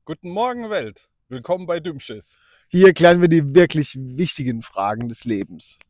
Guten Morgen, Welt. Willkommen bei Dümschiss. Hier klären wir die wirklich wichtigen Fragen des Lebens.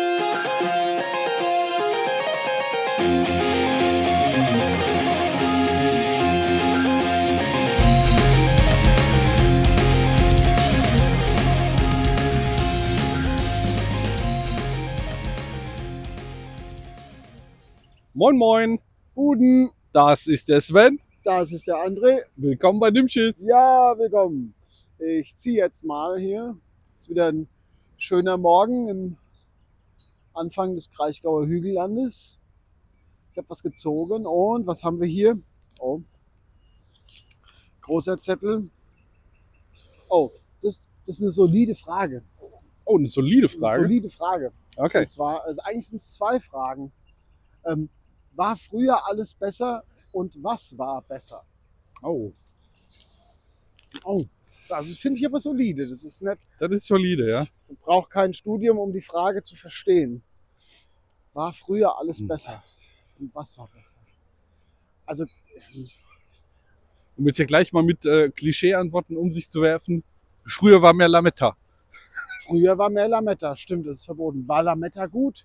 Moin, moin. Guten, Das ist der Sven. das ist der André. Willkommen bei Dümschiss. Ja, willkommen. Ich ziehe jetzt mal hier. Es ist wieder ein schöner Morgen im Anfang des Kraichgauer Hügellandes. Ich habe was gezogen und was haben wir hier? Oh, großer Zettel. Oh, das ist eine solide Frage. Oh, eine solide Das ist eine Frage. solide Frage. Okay. Und zwar, also eigentlich sind es zwei Fragen. War früher alles besser und was war besser? Oh, Oh, das finde ich aber solide. Das ist nett. das ist solide, ja. Man braucht kein Studium, um die Frage zu verstehen. War früher alles besser? Und was war besser? Also, Um jetzt hier gleich mal mit Klischee-Antworten um sich zu werfen. Früher war mehr Lametta. früher war mehr Lametta. Stimmt, das ist verboten. War Lametta gut?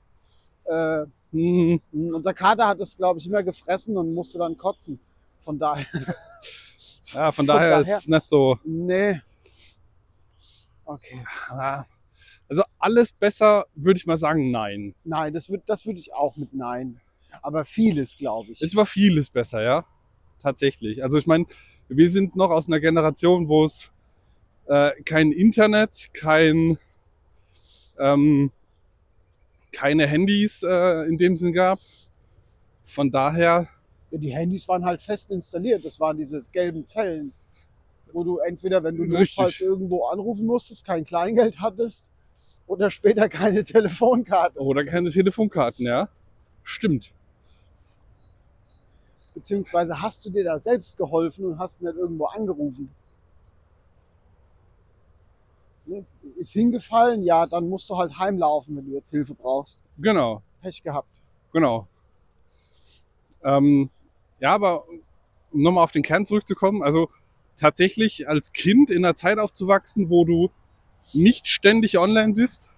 Unser Kater hat es, glaube ich, immer gefressen und musste dann kotzen. Von daher. Ja, von daher ist es nicht so. Nee. Okay. Also alles besser, würde ich mal sagen, nein. Nein, das würd ich auch mit Nein. Aber vieles, glaube ich. Es war vieles besser, ja. Tatsächlich. Also ich meine, wir sind noch aus einer Generation, wo es kein Internet, keine Handys in dem Sinn gab. Von daher, Ja, die Handys waren halt fest installiert. Das waren diese gelben Zellen, wo du entweder, wenn du Richtig. notfalls irgendwo anrufen musstest, kein Kleingeld hattest oder später keine Telefonkarte. oder keine Telefonkarten, ja. Stimmt. Beziehungsweise hast du dir da selbst geholfen und hast nicht irgendwo angerufen. Ne? Ist hingefallen, ja, dann musst du halt heimlaufen, wenn du jetzt Hilfe brauchst. Genau, Pech gehabt. genau. Ja, aber um nochmal auf den Kern zurückzukommen, also tatsächlich als Kind in einer Zeit aufzuwachsen, wo du nicht ständig online bist,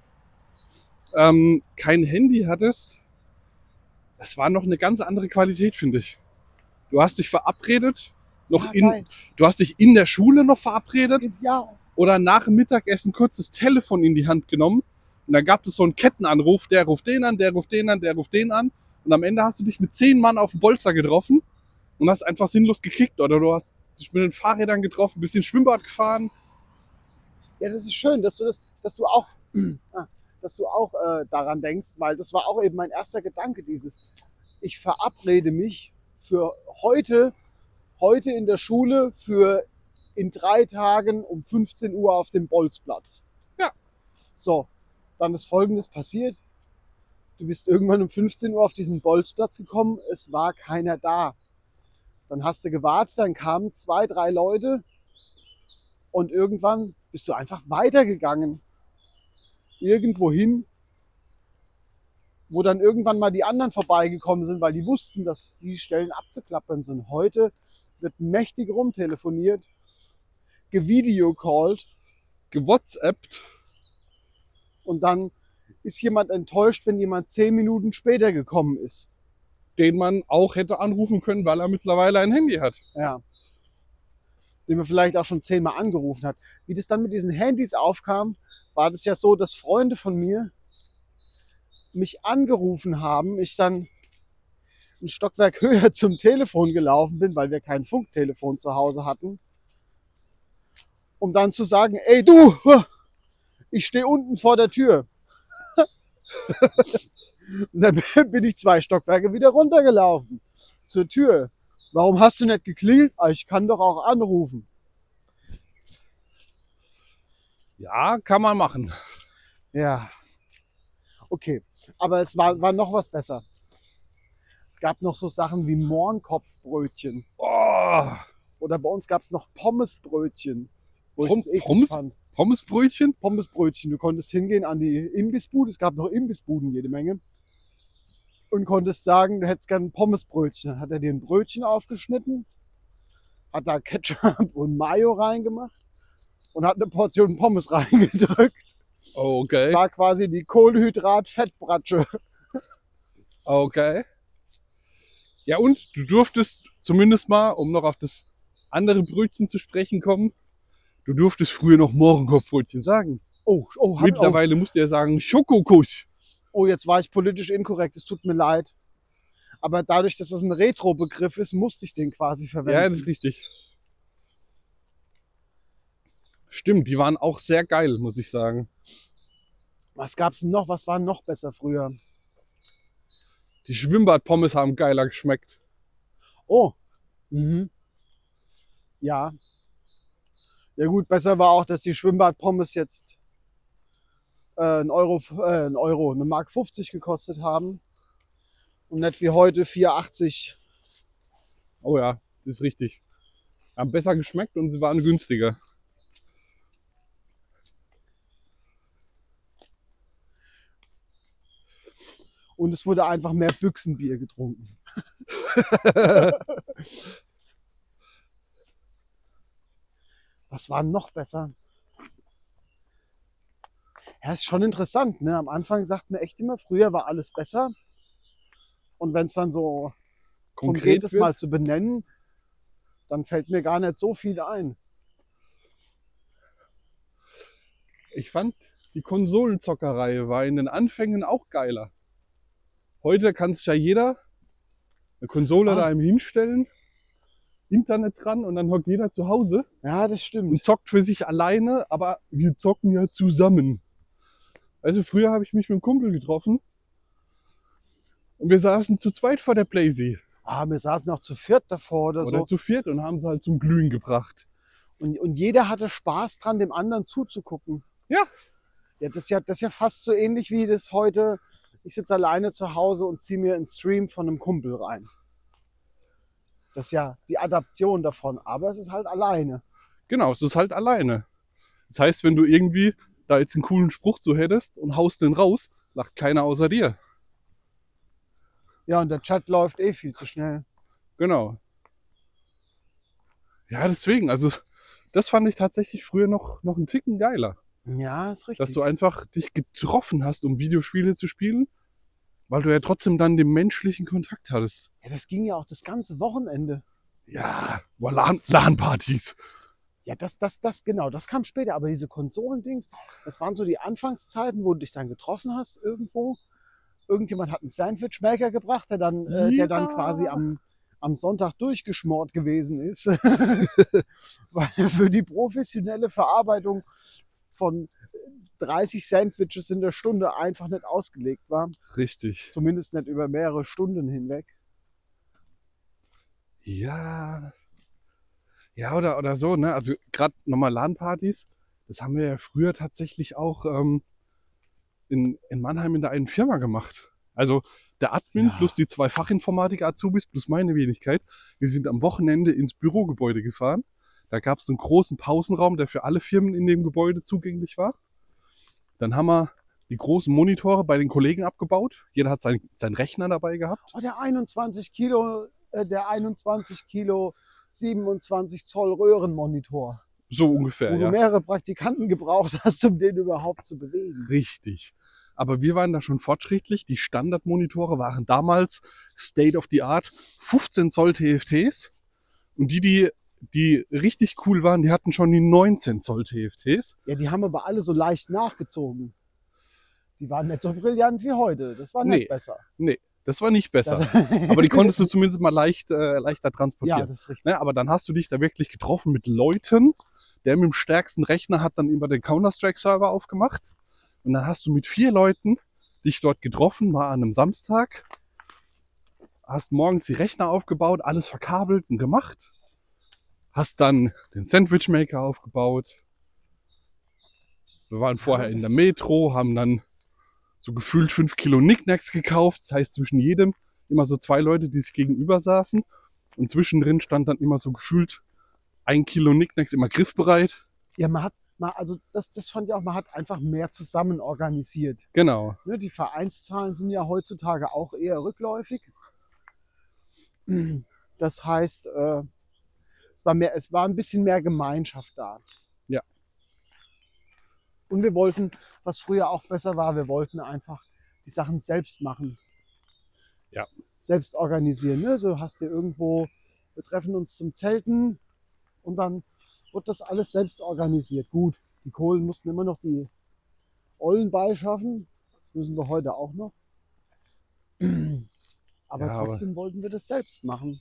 kein Handy hattest, das war noch eine ganz andere Qualität, finde ich. Du hast dich verabredet, geil. du hast dich in der Schule noch verabredet Ja, oder nach dem Mittagessen kurz das Telefon in die Hand genommen und dann gab es so einen Kettenanruf, der ruft den an, der ruft den an, der ruft den an und am Ende hast du dich mit 10 Mann auf dem Bolzer getroffen und hast einfach sinnlos gekickt oder du hast dich mit den Fahrrädern getroffen, ein bisschen Schwimmbad gefahren. ja, das ist schön, dass du auch daran denkst, weil das war auch eben mein erster Gedanke, ich verabrede mich für heute in der Schule für in 3 Tagen um 15 Uhr auf dem Bolzplatz. Ja. So, dann ist Folgendes passiert. Du bist irgendwann um 15 Uhr auf diesen Bolzplatz gekommen, es war keiner da. Dann hast du gewartet, dann kamen 2, 3 Leute und irgendwann bist du einfach weitergegangen. Irgendwo hin, wo dann irgendwann mal die anderen vorbeigekommen sind, weil die wussten, dass die Stellen abzuklappern sind. Heute wird mächtig rumtelefoniert, gevideocallt GeWhatsAppt, und dann ist jemand enttäuscht, wenn jemand 10 Minuten später gekommen ist. den man auch hätte anrufen können, weil er mittlerweile ein Handy hat. Ja. Den man vielleicht auch schon 10-mal angerufen hat. Wie das dann mit diesen Handys aufkam, war das ja so, dass Freunde von mir mich angerufen haben, ich dann ein Stockwerk höher zum Telefon gelaufen bin, weil wir kein Funktelefon zu Hause hatten, um dann zu sagen, ey du, ich stehe unten vor der Tür. Und dann bin ich 2 Stockwerke wieder runtergelaufen zur Tür. Warum hast du nicht geklingelt? Ich kann doch auch anrufen. Ja, kann man machen. Ja, okay. Aber es war noch was besser. Es gab noch so Sachen wie Mohrenkopfbrötchen. Oh, Oder bei uns gab es noch Pommesbrötchen. Wo ich es eklig Pommes? fand. Pommesbrötchen? Pommesbrötchen. Du konntest hingehen an die Imbissbude. Es gab noch Imbissbuden jede Menge. Und konntest sagen, du hättest gern ein Pommesbrötchen. Dann hat er dir ein Brötchen aufgeschnitten, hat da Ketchup und Mayo reingemacht und hat eine Portion Pommes reingedrückt. Das Okay. war quasi die Kohlenhydrat-Fettbratsche. Okay. Ja, und du durftest zumindest mal, um noch auf das andere Brötchen zu sprechen kommen, du durftest früher noch Mohrenkopfbrötchen sagen. Mittlerweile musst du ja sagen Schokokuss. Jetzt war ich politisch inkorrekt, es tut mir leid. Aber dadurch, dass das ein Retro-Begriff ist, musste ich den quasi verwenden. Ja, das ist richtig. Stimmt, die waren auch sehr geil, muss ich sagen. Was gab's denn noch? Was war noch besser früher? Die Schwimmbadpommes haben geiler geschmeckt. Oh. Mhm. Ja. Ja gut, besser war auch, dass die Schwimmbadpommes jetzt eine Mark 50 gekostet haben. Und nicht wie heute 4,80. Oh ja, das ist richtig. Haben besser geschmeckt und sie waren günstiger. Und es wurde einfach mehr Büchsenbier getrunken. Was war noch besser? Ja, ist schon interessant, ne? Am Anfang sagt man echt immer, früher war alles besser. Und wenn es dann so konkret ist, mal zu benennen, dann fällt mir gar nicht so viel ein. Ich fand, die Konsolenzockerei war in den Anfängen auch geiler. Heute kann sich ja jeder eine Konsole daheim hinstellen, Internet dran und dann hockt jeder zu Hause Ja, das stimmt. und zockt für sich alleine, aber wir zocken ja zusammen. Also früher habe ich mich mit einem Kumpel getroffen und wir saßen zu zweit vor der Playsee. Wir saßen auch zu viert davor oder so. Oder zu viert und haben sie halt zum Glühen gebracht. Und jeder hatte Spaß dran, dem anderen zuzugucken. Ja. Ja, das ist ja fast so ähnlich wie das heute. Ich sitze alleine zu Hause und ziehe mir einen Stream von einem Kumpel rein. Das ist ja die Adaption davon, aber es ist halt alleine. Genau, es ist halt alleine. Das heißt, wenn du irgendwie da jetzt einen coolen Spruch zu hättest und haust den raus, lacht keiner außer dir. Ja, und der Chat läuft eh viel zu schnell. Genau. Ja, deswegen, also das fand ich tatsächlich früher noch einen Ticken geiler. Ja, ist richtig. Dass du einfach dich getroffen hast, um Videospiele zu spielen, weil du ja trotzdem dann den menschlichen Kontakt hattest. Ja, das ging ja auch das ganze Wochenende. Ja, LAN-Partys. Ja, genau, das kam später. Aber diese Konsolendings, das waren so die Anfangszeiten, wo du dich dann getroffen hast irgendwo. Irgendjemand hat einen Sandwich-Maker gebracht, der dann quasi am Sonntag durchgeschmort gewesen ist. Weil für die professionelle Verarbeitung von 30 Sandwiches in der Stunde einfach nicht ausgelegt war. Richtig. Zumindest nicht über mehrere Stunden hinweg. Ja. Ja, oder so, ne? Also gerade nochmal LAN-Partys, das haben wir ja früher tatsächlich auch in Mannheim in der einen Firma gemacht. Also der Admin plus die 2 Fachinformatik-Azubis plus meine Wenigkeit. Wir sind am Wochenende ins Bürogebäude gefahren. Da gab es einen großen Pausenraum, der für alle Firmen in dem Gebäude zugänglich war. Dann haben wir die großen Monitore bei den Kollegen abgebaut. Jeder hat seinen Rechner dabei gehabt. Oh, der 21 Kilo 27 Zoll Röhrenmonitor. So ungefähr, Wo du mehrere Praktikanten gebraucht hast, um den überhaupt zu bewegen. Richtig. Aber wir waren da schon fortschrittlich. Die Standardmonitore waren damals State of the Art 15 Zoll TFTs. Und die richtig cool waren, die hatten schon die 19 Zoll TFTs. Ja, die haben aber alle so leicht nachgezogen. Die waren nicht so brillant wie heute. Das war nicht besser. Nee, das war nicht besser. Aber die konntest du zumindest mal leichter transportieren. Ja, das ist richtig. Ne, aber dann hast du dich da wirklich getroffen mit Leuten. Der mit dem stärksten Rechner hat dann über den Counter-Strike-Server aufgemacht. Und dann hast du mit 4 Leuten dich dort getroffen, war an einem Samstag. Hast morgens die Rechner aufgebaut, alles verkabelt und gemacht. Hast dann den Sandwich-Maker aufgebaut. Wir waren vorher in der Metro, haben dann so gefühlt 5 Kilo Knickknacks gekauft. Das heißt, zwischen jedem immer so 2 Leute, die sich gegenüber saßen. Und zwischendrin stand dann immer so gefühlt 1 Kilo Knickknacks immer griffbereit. Ja, das fand ich auch, man hat einfach mehr zusammen organisiert. Genau. Ne, die Vereinszahlen sind ja heutzutage auch eher rückläufig. Das heißt, Es war ein bisschen mehr Gemeinschaft da. Ja. Und wir wollten, was früher auch besser war, wir wollten einfach die Sachen selbst machen. Ja. Selbst organisieren. Ne? So hast du irgendwo, wir treffen uns zum Zelten und dann wird das alles selbst organisiert. Gut, die Kohlen mussten immer noch die Ollen beischaffen. Das müssen wir heute auch noch. Aber Ja, trotzdem wollten wir das selbst machen.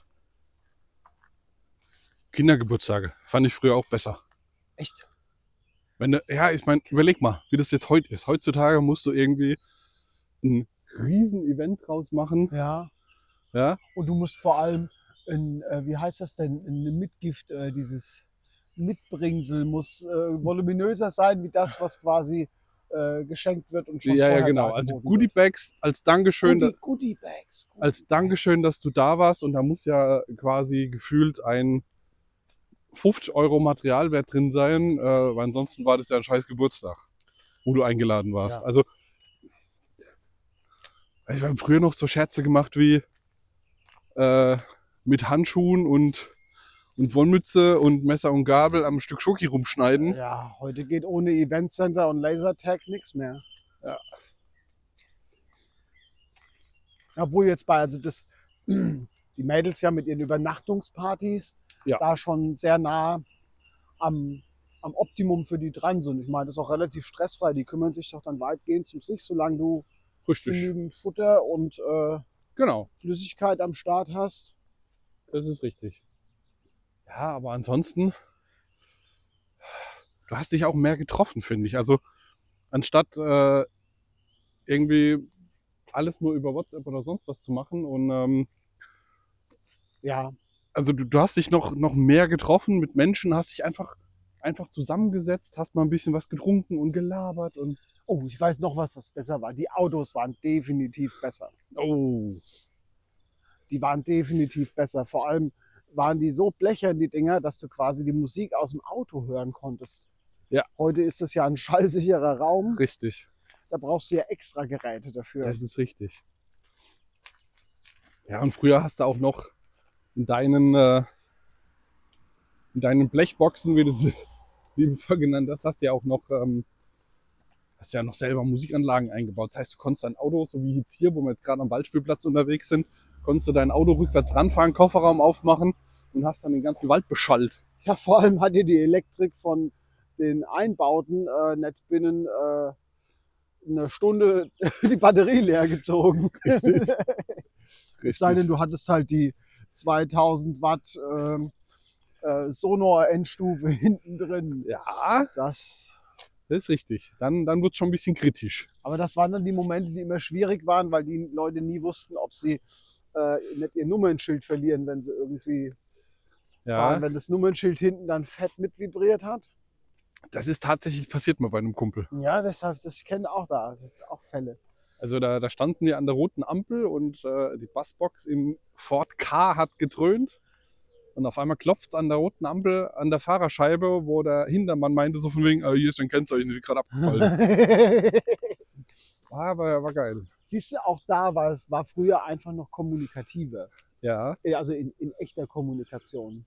Kindergeburtstage fand ich früher auch besser. Echt? Ich meine, überleg mal, wie das jetzt heute ist. Heutzutage musst du irgendwie ein Riesen-Event draus machen. Ja. Ja, Und du musst vor allem, wie heißt das denn, eine Mitgift, dieses Mitbringsel muss voluminöser sein wie das, was quasi geschenkt wird und schon ja, vorher genau. Also dargeboten Goodie-Bags als Dankeschön, wird. Goodie-Bags. als Dankeschön, dass du da warst. Und da muss ja quasi gefühlt ein 50 € Materialwert drin sein, weil ansonsten war das ja ein scheiß Geburtstag, wo du eingeladen warst. Ja. Also, wir haben früher noch so Scherze gemacht wie mit Handschuhen und Wollmütze und Messer und Gabel am Stück Schoki rumschneiden. Ja, heute geht ohne Eventcenter und Lasertag nichts mehr. Ja. Obwohl jetzt die Mädels ja mit ihren Übernachtungspartys da schon sehr nah am Optimum für die dran sind. Ich meine, das ist auch relativ stressfrei. Die kümmern sich doch dann weitgehend um sich, solange du genügend Futter und Flüssigkeit am Start hast. Das ist richtig. Ja, aber ansonsten, du hast dich auch mehr getroffen, finde ich. Also anstatt irgendwie alles nur über WhatsApp oder sonst was zu machen. Und ja. Also du hast dich noch mehr getroffen mit Menschen, hast dich einfach zusammengesetzt, hast mal ein bisschen was getrunken und gelabert. Und oh, ich weiß noch was besser war. Die Autos waren definitiv besser. Oh. Die waren definitiv besser. Vor allem waren die so blechern, die Dinger, dass du quasi die Musik aus dem Auto hören konntest. Ja. Heute ist es ja ein schallsicherer Raum. Richtig. Da brauchst du ja extra Geräte dafür. Das ist richtig. Ja, und früher hast du auch noch in deinen Blechboxen, wie du sie liebevoll genannt hast, hast du ja auch noch selber Musikanlagen eingebaut. Das heißt, du konntest dein Auto, so wie jetzt hier, wo wir jetzt gerade am Waldspielplatz unterwegs sind, konntest du dein Auto rückwärts ranfahren, Kofferraum aufmachen und hast dann den ganzen Wald beschallt. Ja, vor allem hat dir die Elektrik von den Einbauten nicht binnen eine Stunde die Batterie leer gezogen. Richtig. Es sei denn, du hattest halt die 2000 Watt Sonor-Endstufe hinten drin. Ja, das ist richtig. Dann wird es schon ein bisschen kritisch. Aber das waren dann die Momente, die immer schwierig waren, weil die Leute nie wussten, ob sie nicht ihr Nummernschild verlieren, wenn sie irgendwie fahren, wenn das Nummernschild hinten dann fett mit vibriert hat. Das ist tatsächlich passiert mal bei einem Kumpel. Ja, deshalb, das kennen auch das ist auch Fälle. Also da standen wir an der roten Ampel und die Bassbox im Ford K hat gedröhnt. Und auf einmal klopft es an der roten Ampel an der Fahrerscheibe, wo der Hintermann meinte so von wegen, hier ist ein Kennzeichen, die ist gerade abgefallen. war geil. Siehst du, auch da war früher einfach noch kommunikativer. Ja. Also in echter Kommunikation.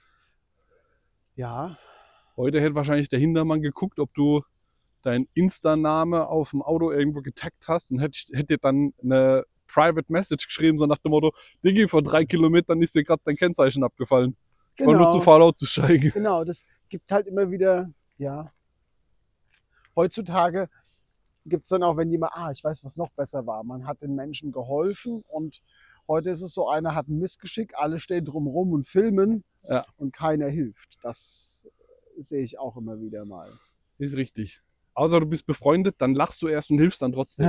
Ja. Heute hätte wahrscheinlich der Hintermann geguckt, ob du deinen Insta-Name auf dem Auto irgendwo getaggt hast und hätte dann eine Private Message geschrieben, so nach dem Motto, Diggi, vor 3 Kilometern ist dir gerade dein Kennzeichen abgefallen. Ich war nur zu faul auszusteigen. Genau, das gibt halt immer wieder, ja. Heutzutage gibt es dann auch, wenn jemand, ich weiß, was noch besser war. Man hat den Menschen geholfen und heute ist es so, einer hat ein Missgeschick, alle stehen drumherum und filmen und keiner hilft. Das sehe ich auch immer wieder mal. Ist richtig. Außer du bist befreundet, dann lachst du erst und hilfst dann trotzdem.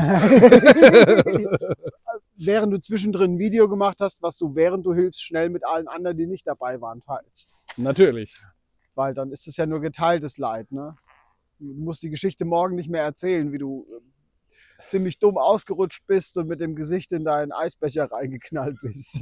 Während du zwischendrin ein Video gemacht hast, was du, während du hilfst, schnell mit allen anderen, die nicht dabei waren, teilst. Natürlich. Weil dann ist es ja nur geteiltes Leid, ne? Du musst die Geschichte morgen nicht mehr erzählen, wie du ziemlich dumm ausgerutscht bist und mit dem Gesicht in deinen Eisbecher reingeknallt bist.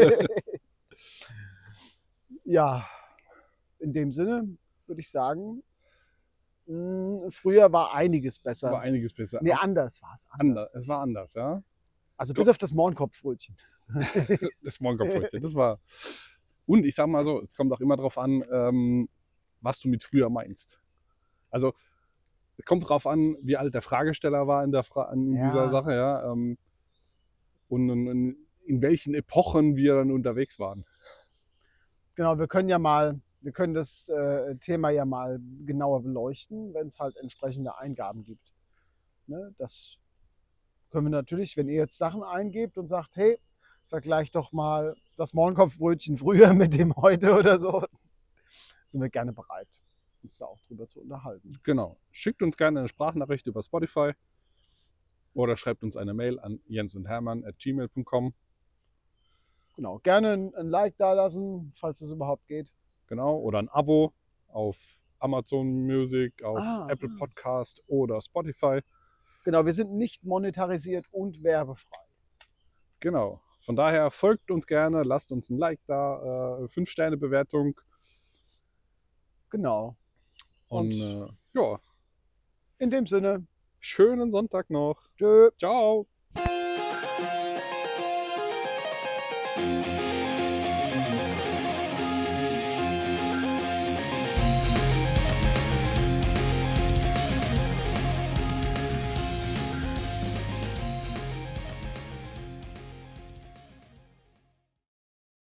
Ja, in dem Sinne würde ich sagen, früher war einiges besser. Nee, anders war es. Es war anders, ja. Also bis auf das Mohrenkopfbrötchen. Das Mohrenkopfbrötchen, das war Und ich sag mal so, es kommt auch immer drauf an, was du mit früher meinst. Also es kommt drauf an, wie alt der Fragesteller war in dieser Ja. Sache, ja. Und in welchen Epochen wir dann unterwegs waren. Genau, wir können das Thema ja mal genauer beleuchten, wenn es halt entsprechende Eingaben gibt. Ne? Das können wir natürlich, wenn ihr jetzt Sachen eingebt und sagt, hey, vergleich doch mal das Mohrenkopfbrötchen früher mit dem heute oder so, sind wir gerne bereit, uns da auch drüber zu unterhalten. Genau. Schickt uns gerne eine Sprachnachricht über Spotify oder schreibt uns eine Mail an jensundhermann@gmail.com. Genau, gerne ein Like da lassen, falls es überhaupt geht. Genau. Oder ein Abo auf Amazon Music, auf Apple Podcast oder Spotify. Genau, wir sind nicht monetarisiert und werbefrei. Genau. Von daher folgt uns gerne, lasst uns ein Like da, 5-Sterne-Bewertung. Genau. Und ja, In dem Sinne, schönen Sonntag noch. tschö. Ciao.